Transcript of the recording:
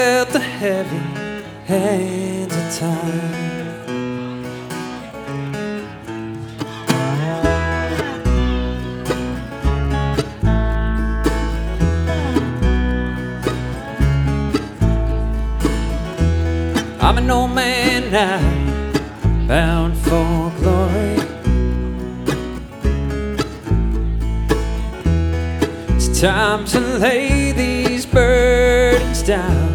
felt the heavy hands of time. I'm an old man now, bound for glory. It's time to lay these burdens down.